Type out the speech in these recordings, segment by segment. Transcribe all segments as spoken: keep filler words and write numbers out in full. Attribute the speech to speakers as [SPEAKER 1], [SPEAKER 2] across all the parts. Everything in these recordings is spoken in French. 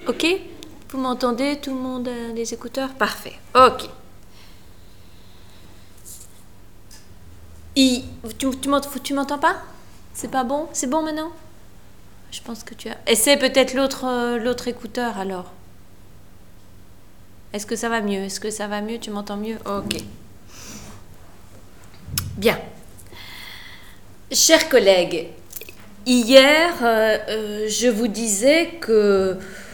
[SPEAKER 1] Ok? Vous m'entendez? Tout le monde a les écouteurs? Parfait. Ok. I, tu, tu, tu m'entends pas? C'est pas bon? C'est bon maintenant? Je pense que tu as... Essaie peut-être l'autre, euh, l'autre écouteur alors. Est-ce que ça va mieux? Est-ce que ça va mieux? Tu m'entends mieux? Ok. Bien. Chers collègues, hier, euh, euh, je vous disais que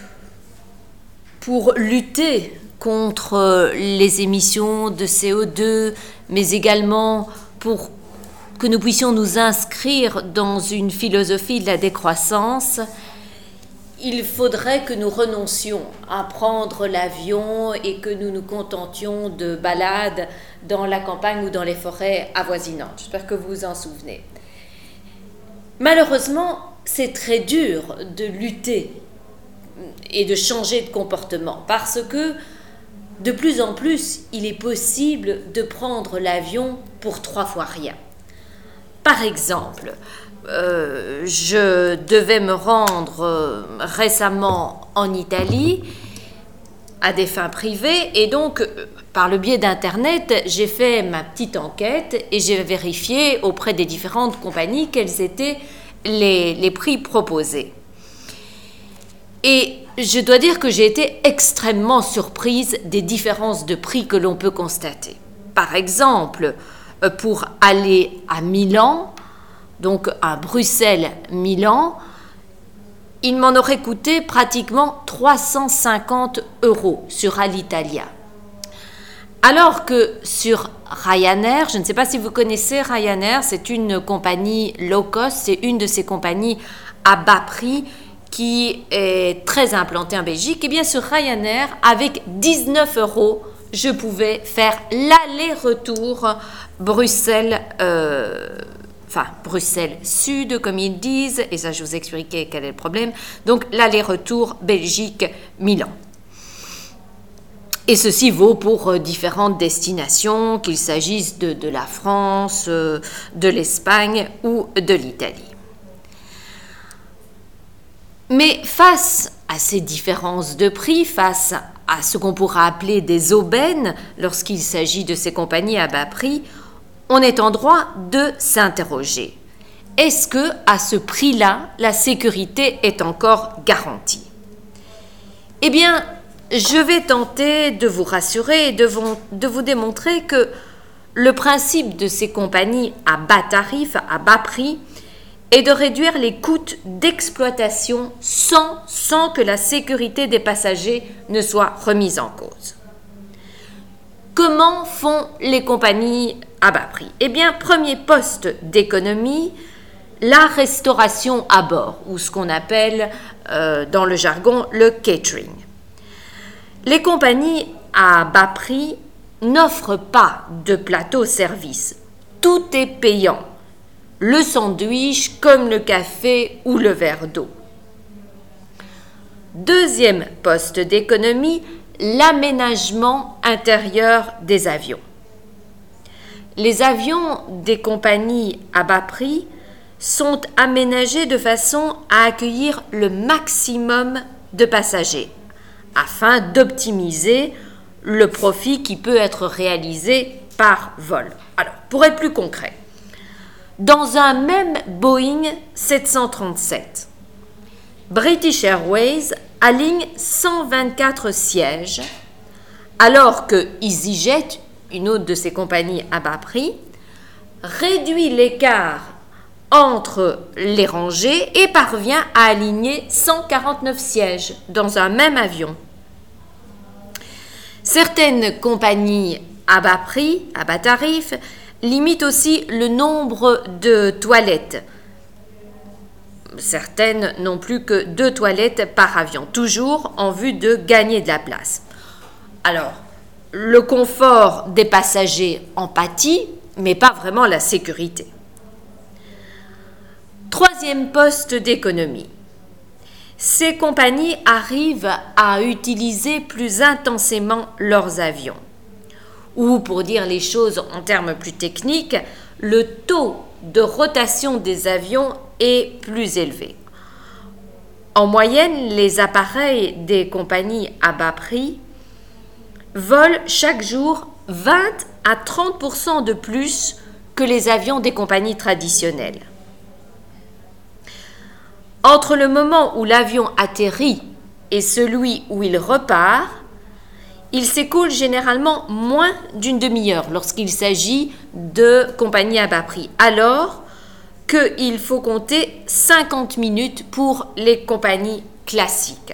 [SPEAKER 1] pour lutter contre les émissions de C O deux, mais également pour que nous puissions nous inscrire dans une philosophie de la décroissance, il faudrait que nous renoncions à prendre l'avion et que nous nous contentions de balades dans la campagne ou dans les forêts avoisinantes. J'espère que vous vous en souvenez. Malheureusement, c'est très dur de lutter et de changer de comportement parce que de plus en plus, il est possible de prendre l'avion pour trois fois rien. Par exemple, euh, je devais me rendre euh, récemment en Italie à des fins privées et donc, euh, par le biais d'Internet, j'ai fait ma petite enquête et j'ai vérifié auprès des différentes compagnies quels étaient les, les prix proposés. Et je dois dire que j'ai été extrêmement surprise des différences de prix que l'on peut constater. Par exemple, pour aller à Milan, donc à Bruxelles-Milan, il m'en aurait coûté pratiquement trois cent cinquante euros sur Alitalia. Alors que sur Ryanair, je ne sais pas si vous connaissez Ryanair, c'est une compagnie low cost, c'est une de ces compagnies à bas prix qui est très implantée en Belgique. Et bien sur Ryanair, avec dix-neuf euros, je pouvais faire l'aller-retour Bruxelles, euh, enfin Bruxelles Sud, comme ils disent, et ça je vous expliquais quel est le problème, donc l'aller-retour Belgique-Milan. Et ceci vaut pour euh, différentes destinations, qu'il s'agisse de, de la France, euh, de l'Espagne ou de l'Italie. Mais face à ces différences de prix, face à ce qu'on pourra appeler des aubaines lorsqu'il s'agit de ces compagnies à bas prix, on est en droit de s'interroger. Est-ce que, à ce prix-là, la sécurité est encore garantie? Eh bien, je vais tenter de vous rassurer et de vous, de vous démontrer que le principe de ces compagnies à bas tarifs, à bas prix, est de réduire les coûts d'exploitation sans, sans que la sécurité des passagers ne soit remise en cause. Comment font les compagnies à bas prix? Eh bien, premier poste d'économie, la restauration à bord, ou ce qu'on appelle euh, dans le jargon le catering. Les compagnies à bas prix n'offrent pas de plateau-service. Tout est payant. Le sandwich comme le café ou le verre d'eau. Deuxième poste d'économie, l'aménagement intérieur des avions. Les avions des compagnies à bas prix sont aménagés de façon à accueillir le maximum de passagers afin d'optimiser le profit qui peut être réalisé par vol. Alors, pour être plus concret, dans un même Boeing sept cent trente-sept, British Airways aligne cent vingt-quatre sièges, alors que EasyJet, une autre de ces compagnies à bas prix, réduit l'écart entre les rangées et parvient à aligner cent quarante-neuf sièges dans un même avion. Certaines compagnies à bas prix, à bas tarif, limite aussi le nombre de toilettes. Certaines n'ont plus que deux toilettes par avion, toujours en vue de gagner de la place. Alors, le confort des passagers en pâtit, mais pas vraiment la sécurité. Troisième poste d'économie. Ces compagnies arrivent à utiliser plus intensément leurs avions. Ou, pour dire les choses en termes plus techniques, le taux de rotation des avions est plus élevé. En moyenne, les appareils des compagnies à bas prix volent chaque jour vingt à trente pour cent de plus que les avions des compagnies traditionnelles. Entre le moment où l'avion atterrit et celui où il repart, il s'écoule généralement moins d'une demi-heure lorsqu'il s'agit de compagnies à bas prix, alors qu'il faut compter cinquante minutes pour les compagnies classiques.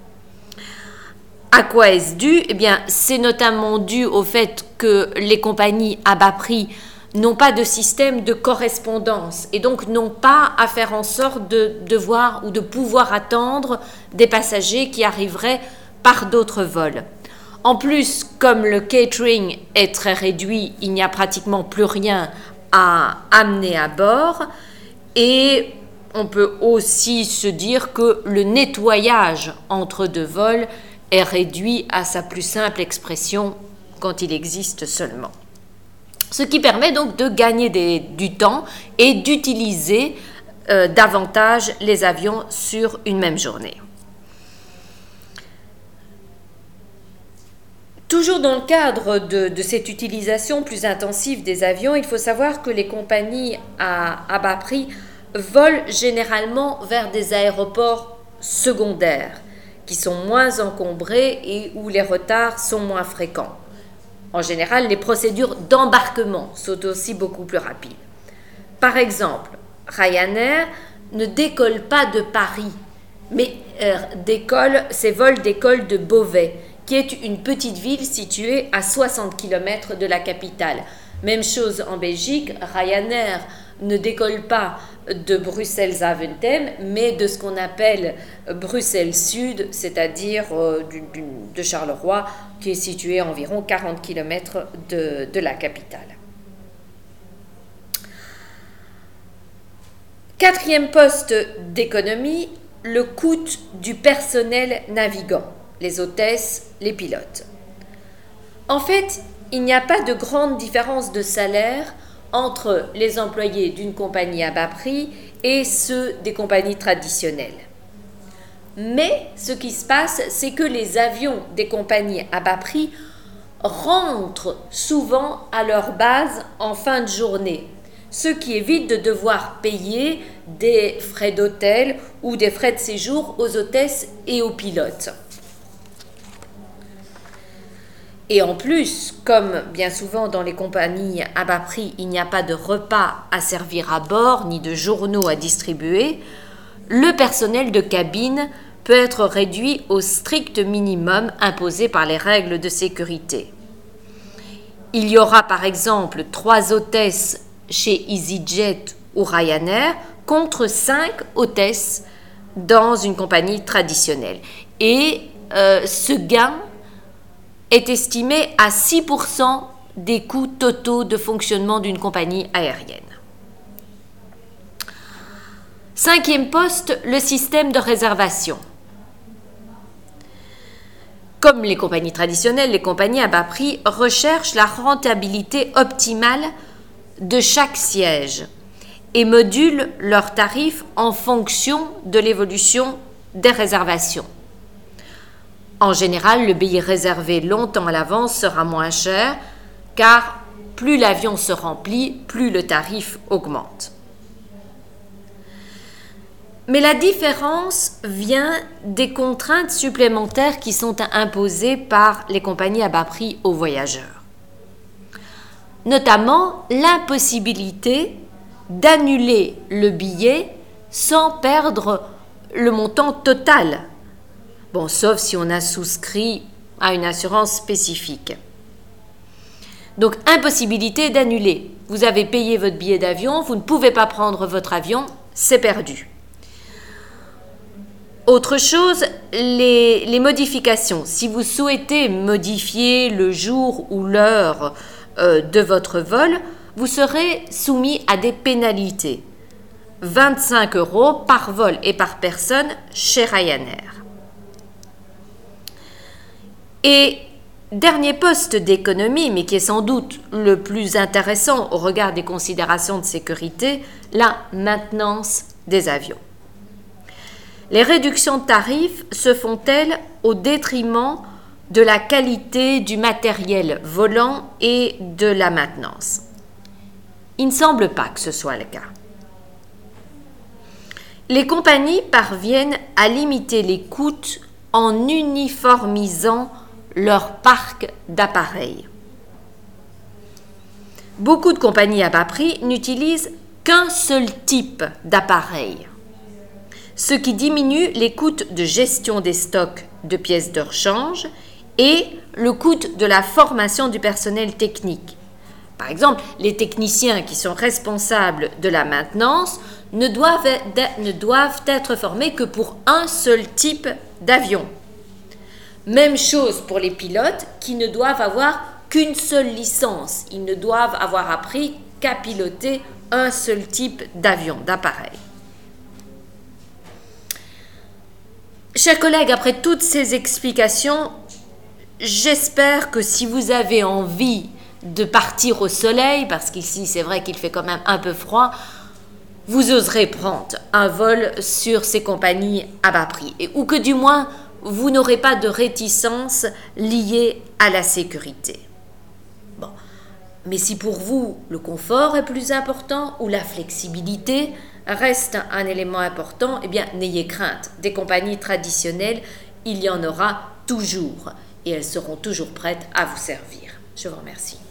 [SPEAKER 1] À quoi est-ce dû? Eh bien, c'est notamment dû au fait que les compagnies à bas prix n'ont pas de système de correspondance et donc n'ont pas à faire en sorte de devoir ou de pouvoir attendre des passagers qui arriveraient par d'autres vols. En plus, comme le catering est très réduit, il n'y a pratiquement plus rien à amener à bord et on peut aussi se dire que le nettoyage entre deux vols est réduit à sa plus simple expression quand il existe seulement. Ce qui permet donc de gagner des, du temps et d'utiliser euh, davantage les avions sur une même journée. Toujours dans le cadre de, de cette utilisation plus intensive des avions, il faut savoir que les compagnies à, à bas prix volent généralement vers des aéroports secondaires qui sont moins encombrés et où les retards sont moins fréquents. En général, les procédures d'embarquement sont aussi beaucoup plus rapides. Par exemple, Ryanair ne décolle pas de Paris, mais euh, décolle, ses vols décollent de Beauvais, qui est une petite ville située à soixante kilomètres de la capitale. Même chose en Belgique, Ryanair ne décolle pas de Bruxelles-Zaventem, mais de ce qu'on appelle Bruxelles-Sud, c'est-à-dire euh, du, du, de Charleroi, qui est situé à environ quarante kilomètres de, de la capitale. Quatrième poste d'économie, le coût du personnel navigant, les hôtesses, les pilotes. En fait, il n'y a pas de grande différence de salaire entre les employés d'une compagnie à bas prix et ceux des compagnies traditionnelles. Mais ce qui se passe, c'est que les avions des compagnies à bas prix rentrent souvent à leur base en fin de journée, ce qui évite de devoir payer des frais d'hôtel ou des frais de séjour aux hôtesses et aux pilotes. Et en plus, comme bien souvent dans les compagnies à bas prix, il n'y a pas de repas à servir à bord, ni de journaux à distribuer, le personnel de cabine peut être réduit au strict minimum imposé par les règles de sécurité. Il y aura par exemple trois hôtesses chez EasyJet ou Ryanair contre cinq hôtesses dans une compagnie traditionnelle. Et euh, ce gain est estimé à six pour cent des coûts totaux de fonctionnement d'une compagnie aérienne. Cinquième poste, le système de réservation. Comme les compagnies traditionnelles, les compagnies à bas prix recherchent la rentabilité optimale de chaque siège et modulent leurs tarifs en fonction de l'évolution des réservations. En général, le billet réservé longtemps à l'avance sera moins cher, car plus l'avion se remplit, plus le tarif augmente. Mais la différence vient des contraintes supplémentaires qui sont imposées par les compagnies à bas prix aux voyageurs. Notamment l'impossibilité d'annuler le billet sans perdre le montant total. Bon, sauf si on a souscrit à une assurance spécifique. Donc, impossibilité d'annuler. Vous avez payé votre billet d'avion, vous ne pouvez pas prendre votre avion, c'est perdu. Autre chose, les, les modifications. Si vous souhaitez modifier le jour ou l'heure euh, de votre vol, vous serez soumis à des pénalités. vingt-cinq euros par vol et par personne chez Ryanair. Et dernier poste d'économie, mais qui est sans doute le plus intéressant au regard des considérations de sécurité, la maintenance des avions. Les réductions de tarifs se font-elles au détriment de la qualité du matériel volant et de la maintenance? Il ne semble pas que ce soit le cas. Les compagnies parviennent à limiter les coûts en uniformisant leur parc d'appareils. Beaucoup de compagnies à bas prix n'utilisent qu'un seul type d'appareil, ce qui diminue les coûts de gestion des stocks de pièces de rechange et le coût de la formation du personnel technique. Par exemple, les techniciens qui sont responsables de la maintenance ne doivent, ne doivent être formés que pour un seul type d'avion. Même chose pour les pilotes qui ne doivent avoir qu'une seule licence. Ils ne doivent avoir appris qu'à piloter un seul type d'avion, d'appareil. Chers collègues, après toutes ces explications, j'espère que si vous avez envie de partir au soleil, parce qu'ici c'est vrai qu'il fait quand même un peu froid, vous oserez prendre un vol sur ces compagnies à bas prix, et, ou que du moins vous n'aurez pas de réticence liée à la sécurité. Bon. Mais si pour vous le confort est plus important ou la flexibilité reste un élément important, eh bien n'ayez crainte. Des compagnies traditionnelles, il y en aura toujours et elles seront toujours prêtes à vous servir. Je vous remercie.